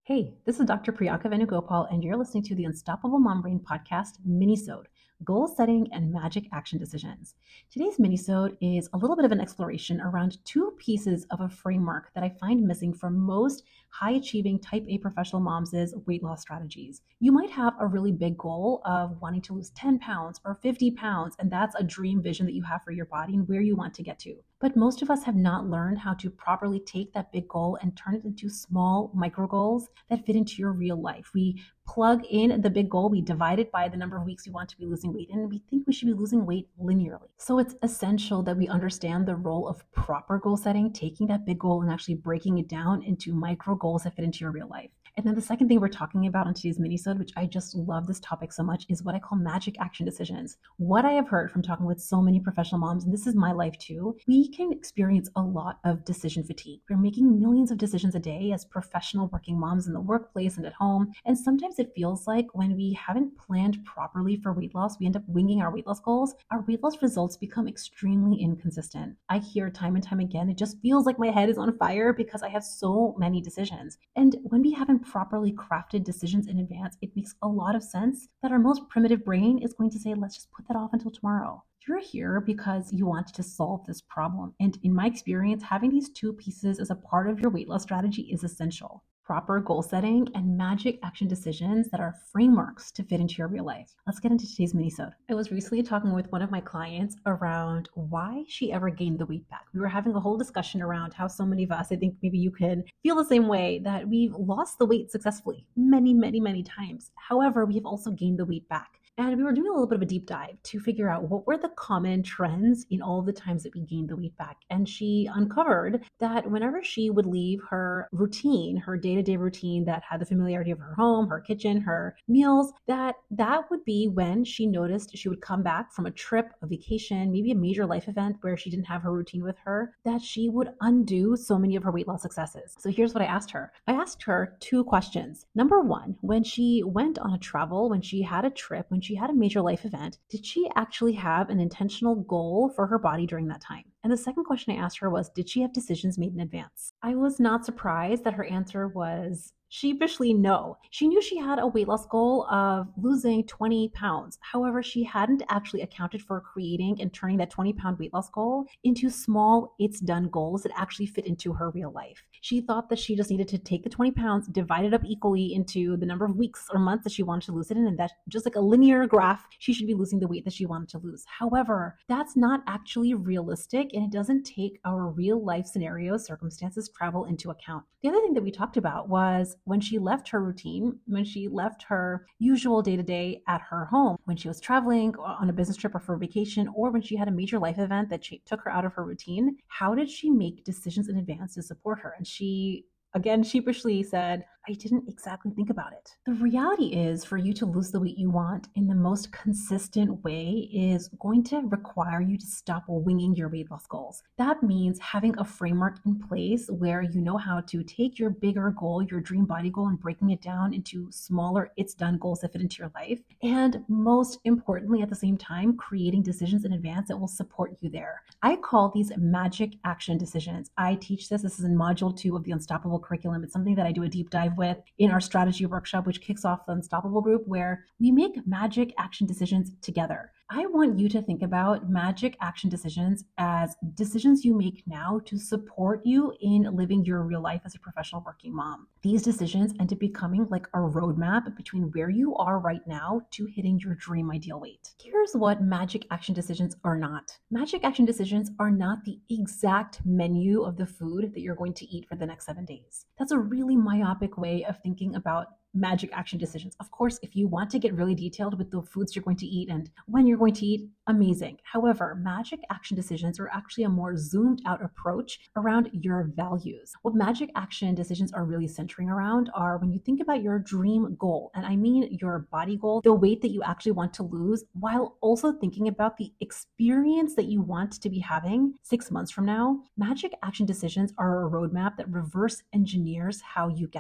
Hey, this is Dr. Priyanka Venugopal, and you're listening to the Unstoppable Mom Brain podcast minisode, Goal Setting and Magic Action Decisions. Today's minisode is a little bit of an exploration around two pieces of a framework that I find missing from most high-achieving type A professional moms' weight loss strategies. You might have a really big goal of wanting to lose 10 pounds or 50 pounds, and that's a dream vision that you have for your body and where you want to get to. But most of us have not learned how to properly take that big goal and turn it into small micro goals that fit into your real life. We plug in the big goal, we divide it by the number of weeks we want to be losing weight, and we think we should be losing weight linearly. So it's essential that we understand the role of proper goal setting, taking that big goal and actually breaking it down into micro goals that fit into your real life. And then the second thing we're talking about on today's minisode, which I just love this topic so much, is what I call magic action decisions. What I have heard from talking with so many professional moms, and this is my life too, we can experience a lot of decision fatigue. We're making millions of decisions a day as professional working moms in the workplace and at home. And sometimes it feels like when we haven't planned properly for weight loss, we end up winging our weight loss goals. Our weight loss results become extremely inconsistent. I hear time and time again, it just feels like my head is on fire because I have so many decisions. And when we haven't properly crafted decisions in advance, it makes a lot of sense that our most primitive brain is going to say, let's just put that off until tomorrow. You're here because you want to solve this problem. And in my experience, having these two pieces as a part of your weight loss strategy is essential. Proper goal setting and magic action decisions that are frameworks to fit into your real life. Let's get into today's minisode. I was recently talking with one of my clients around why she ever gained the weight back. We were having a whole discussion around how so many of us, I think maybe you could feel the same way, that we've lost the weight successfully many times. However, we have also gained the weight back. And we were doing a little bit of a deep dive to figure out what were the common trends in all the times that we gained the weight back. And she uncovered that whenever she would leave her routine, her day-to-day routine that had the familiarity of her home, her kitchen, her meals, that would be when she noticed she would come back from a trip, a vacation, maybe a major life event where she didn't have her routine with her, that she would undo so many of her weight loss successes. So here's what I asked her. I asked her two questions. Number one, when she went on a travel, when she had a trip, when she had a major life event, did she actually have an intentional goal for her body during that time? And the second question I asked her was, did she have decisions made in advance? I was not surprised that her answer was sheepishly no. She knew she had a weight loss goal of losing 20 pounds. However, she hadn't actually accounted for creating and turning that 20-pound weight loss goal into small, it's done goals that actually fit into her real life. She thought that she just needed to take the 20 pounds, divide it up equally into the number of weeks or months that she wanted to lose it in, and that just like a linear graph, she should be losing the weight that she wanted to lose. However, that's not actually realistic, and it doesn't take our real life scenarios, circumstances, travel into account. The other thing that we talked about was when she left her routine, when she left her usual day-to-day at her home, when she was traveling on a business trip or for vacation, or when she had a major life event that took her out of her routine, how did she make decisions in advance to support her? And she, again, sheepishly said, I didn't exactly think about it. The reality is, for you to lose the weight you want in the most consistent way is going to require you to stop winging your weight loss goals. That means having a framework in place where you know how to take your bigger goal, your dream body goal, and breaking it down into smaller, it's done goals that fit into your life. And most importantly, at the same time, creating decisions in advance that will support you there. I call these magic action decisions. I teach this. This is in module 2 of the Unstoppable curriculum. It's something that I do a deep dive with in our strategy workshop, which kicks off the Unstoppable group, where we make magic action decisions together. I want you to think about magic action decisions as decisions you make now to support you in living your real life as a professional working mom. These decisions end up becoming like a roadmap between where you are right now to hitting your dream ideal weight. Here's what magic action decisions are not. Magic action decisions are not the exact menu of the food that you're going to eat for the next 7 days. That's a really myopic way of thinking about magic action decisions. Of course, if you want to get really detailed with the foods you're going to eat and when you're going to eat, amazing. However, magic action decisions are actually a more zoomed out approach around your values. What magic action decisions are really centering around are when you think about your dream goal, and I mean your body goal, the weight that you actually want to lose, while also thinking about the experience that you want to be having 6 months from now. Magic action decisions are a roadmap that reverse engineers how you get there.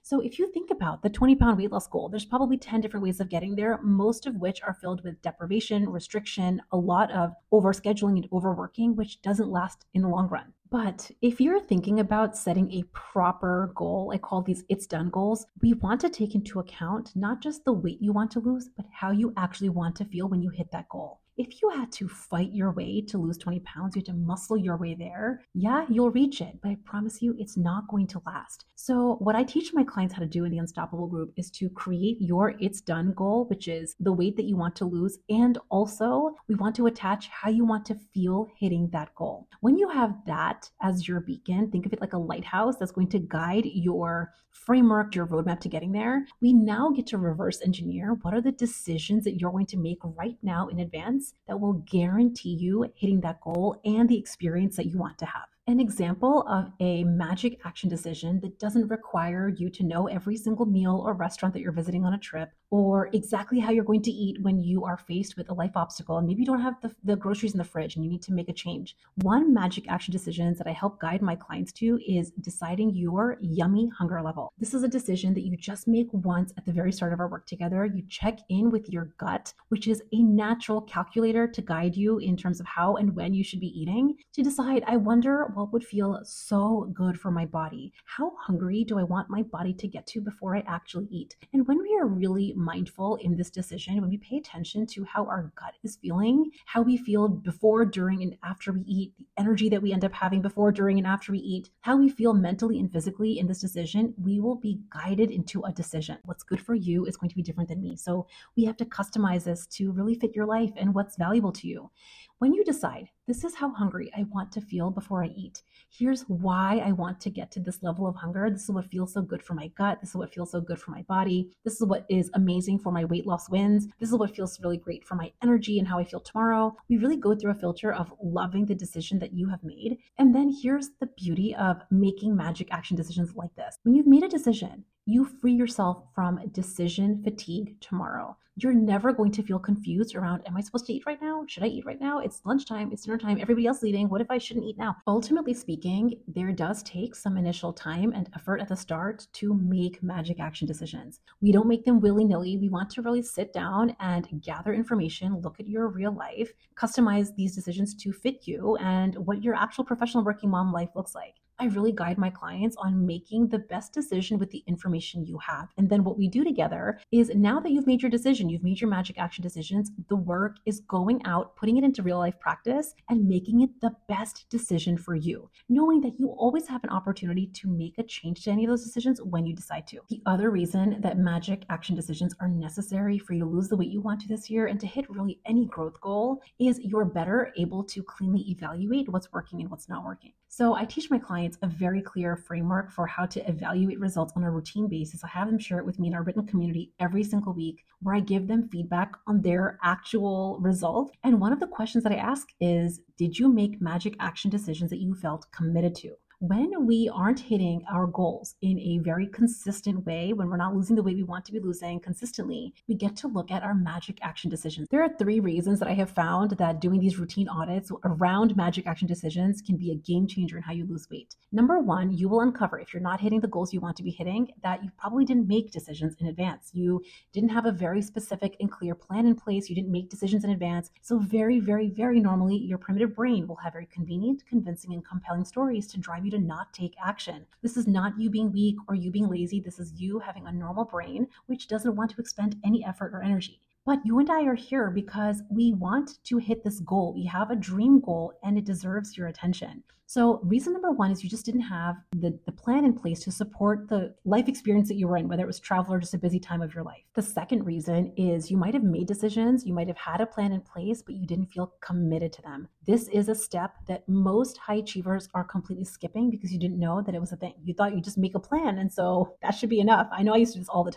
So if you think about the 20-pound weight loss goal, there's probably 10 different ways of getting there, most of which are filled with deprivation, restriction, a lot of overscheduling and overworking, which doesn't last in the long run. But if you're thinking about setting a proper goal, I call these it's done goals, we want to take into account not just the weight you want to lose, but how you actually want to feel when you hit that goal. If you had to fight your way to lose 20 pounds, you had to muscle your way there, yeah, you'll reach it, but I promise you it's not going to last. So what I teach my clients how to do in the Unstoppable group is to create your it's done goal, which is the weight that you want to lose. And also we want to attach how you want to feel hitting that goal. When you have that as your beacon, think of it like a lighthouse that's going to guide your framework, your roadmap to getting there. We now get to reverse engineer what are the decisions that you're going to make right now in advance that will guarantee you hitting that goal and the experience that you want to have. An example of a magic action decision that doesn't require you to know every single meal or restaurant that you're visiting on a trip, or exactly how you're going to eat when you are faced with a life obstacle and maybe you don't have the groceries in the fridge and you need to make a change. One magic action decision that I help guide my clients to is deciding your yummy hunger level. This is a decision that you just make once at the very start of our work together. You check in with your gut, which is a natural calculator to guide you in terms of how and when you should be eating, to decide, I wonder what would feel so good for my body. How hungry do I want my body to get to before I actually eat? And when we are really mindful in this decision, when we pay attention to how our gut is feeling, how we feel before, during, and after we eat, the energy that we end up having before, during, and after we eat, how we feel mentally and physically in this decision, we will be guided into a decision. What's good for you is going to be different than me. So we have to customize this to really fit your life and what's valuable to you. When you decide, this is how hungry I want to feel before I eat. Here's why I want to get to this level of hunger. This is what feels so good for my gut. This is what feels so good for my body. This is what is amazing for my weight loss wins. This is what feels really great for my energy and how I feel tomorrow. We really go through a filter of loving the decision that you have made. And then here's the beauty of making magic action decisions like this. When you've made a decision, you free yourself from decision fatigue tomorrow. You're never going to feel confused around, am I supposed to eat right now? Should I eat right now? It's lunchtime, it's dinner time, everybody else is eating. What if I shouldn't eat now? Ultimately speaking, there does take some initial time and effort at the start to make magic action decisions. We don't make them willy-nilly. We want to really sit down and gather information, look at your real life, customize these decisions to fit you and what your actual professional working mom life looks like. I really guide my clients on making the best decision with the information you have. And then what we do together is, now that you've made your decision, you've made your magic action decisions, the work is going out, putting it into real life practice and making it the best decision for you, knowing that you always have an opportunity to make a change to any of those decisions when you decide to. The other reason that magic action decisions are necessary for you to lose the weight you want to this year and to hit really any growth goal is you're better able to cleanly evaluate what's working and what's not working. So I teach my clients a very clear framework for how to evaluate results on a routine basis. I have them share it with me in our written community every single week, where I give them feedback on their actual results. And one of the questions that I ask is, did you make magic action decisions that you felt committed to? When we aren't hitting our goals in a very consistent way, when we're not losing the weight we want to be losing consistently, we get to look at our magic action decisions. There are 3 reasons that I have found that doing these routine audits around magic action decisions can be a game changer in how you lose weight. Number 1, you will uncover, if you're not hitting the goals you want to be hitting, that you probably didn't make decisions in advance. You didn't have a very specific and clear plan in place. You didn't make decisions in advance. So very, very, very normally, your primitive brain will have very convenient, convincing, and compelling stories to drive you to not take action. This is not you being weak or you being lazy. This is you having a normal brain which doesn't want to expend any effort or energy. But you and I are here because we want to hit this goal. We have a dream goal and it deserves your attention. So reason number 1 is you just didn't have the plan in place to support the life experience that you were in, whether it was travel or just a busy time of your life. The second reason is you might have made decisions, you might have had a plan in place, but you didn't feel committed to them. This is a step that most high achievers are completely skipping because you didn't know that it was a thing. You thought you just make a plan and so that should be enough. I know I used to do this all the time.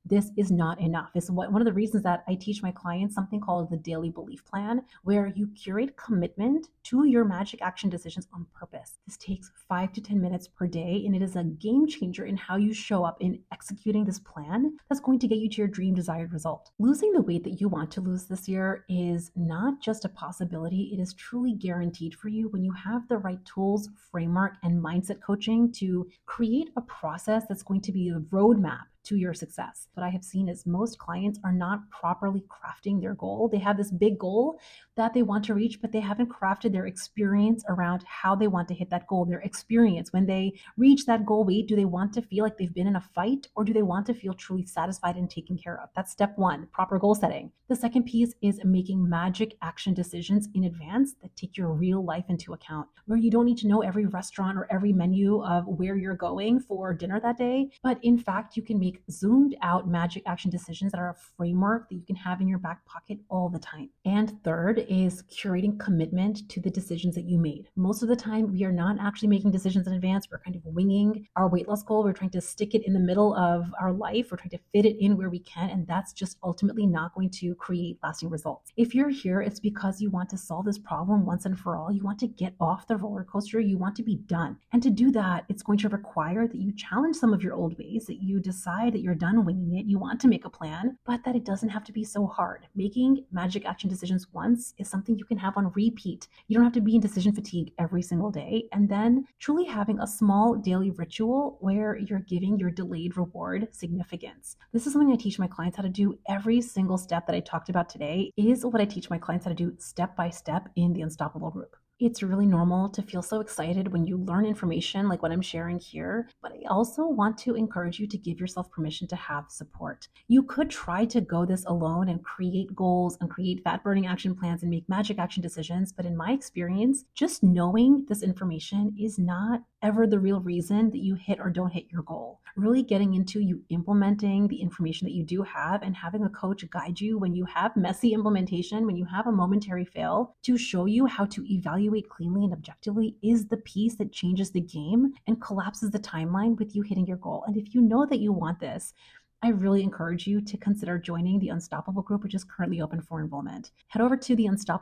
this is not enough. It's one of the reasons that I teach my clients something called the daily belief plan, where you curate commitment to your magic action decisions on purpose. This takes 5 to 10 minutes per day, and it is a game changer in how you show up in executing this plan that's going to get you to your dream desired result. Losing the weight that you want to lose this year is not just a possibility, it is truly guaranteed for you when you have the right tools, framework, and mindset coaching to create a process that's going to be a roadmap to your success. What I have seen is most clients are not properly crafting their goal. They have this big goal that they want to reach, but they haven't crafted their experience around how they want to hit that goal. Their experience when they reach that goal weight, do they want to feel like they've been in a fight, or do they want to feel truly satisfied and taken care of? That's step one, proper goal setting. The second piece is making magic action decisions in advance that take your real life into account, where you don't need to know every restaurant or every menu of where you're going for dinner that day, but in fact, you can make zoomed out magic action decisions that are a framework that you can have in your back pocket all the time. And third is curating commitment to the decisions that you made. Most of the time, we are not actually making decisions in advance. We're kind of winging our weight loss goal. We're trying to stick it in the middle of our life. We're trying to fit it in where we can. And that's just ultimately not going to create lasting results. If you're here, it's because you want to solve this problem once and for all. You want to get off the roller coaster. You want to be done. And to do that, it's going to require that you challenge some of your old ways, that you decide that you're done winging it, you want to make a plan, but that it doesn't have to be so hard. Making magic action decisions once is something you can have on repeat. You don't have to be in decision fatigue every single day. And then truly having a small daily ritual where you're giving your delayed reward significance. This is something I teach my clients how to do. Every single step that I talked about today is what I teach my clients how to do step by step in the Unstoppable group. It's really normal to feel so excited when you learn information like what I'm sharing here, but I also want to encourage you to give yourself permission to have support. You could try to go this alone and create goals and create fat burning action plans and make magic action decisions, but in my experience, just knowing this information is not ever the real reason that you hit or don't hit your goal. Really getting into you implementing the information that you do have and having a coach guide you when you have messy implementation, when you have a momentary fail, to show you how to evaluate cleanly and objectively is the piece that changes the game and collapses the timeline with you hitting your goal. And if you know that you want this, I really encourage you to consider joining the Unstoppable group, which is currently open for enrollment. Head over to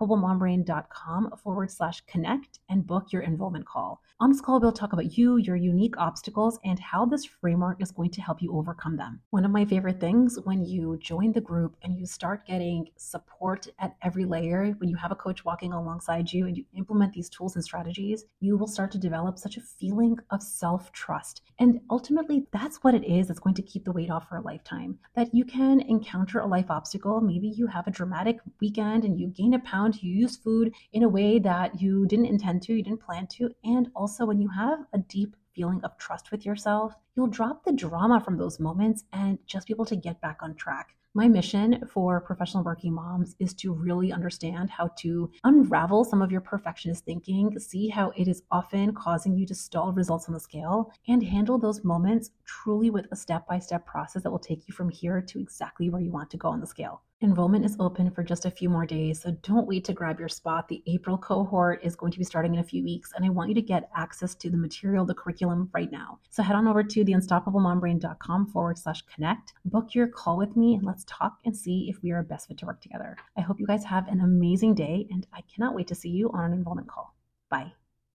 theunstoppablemombrain.com/connect and book your enrollment call. On this call, we'll talk about you, your unique obstacles, and how this framework is going to help you overcome them. One of my favorite things when you join the group and you start getting support at every layer, when you have a coach walking alongside you and you implement these tools and strategies, you will start to develop such a feeling of self-trust. And ultimately, that's what it is that's going to keep the weight off for a lifetime. That you can encounter a life obstacle. Maybe you have a dramatic weekend and you gain a pound, you use food in a way that you didn't intend to, you didn't plan to. And also when you have a deep feeling of trust with yourself, you'll drop the drama from those moments and just be able to get back on track. My mission for professional working moms is to really understand how to unravel some of your perfectionist thinking, see how it is often causing you to stall results on the scale, and handle those moments truly with a step-by-step process that will take you from here to exactly where you want to go on the scale. Enrollment is open for just a few more days, so don't wait to grab your spot. The April cohort is going to be starting in a few weeks, and I want you to get access to the material, the curriculum right now. So head on over to theunstoppablemombrain.com/connect, book your call with me, and let's talk and see if we are best fit to work together. I hope you guys have an amazing day, and I cannot wait to see you on an enrollment call. Bye.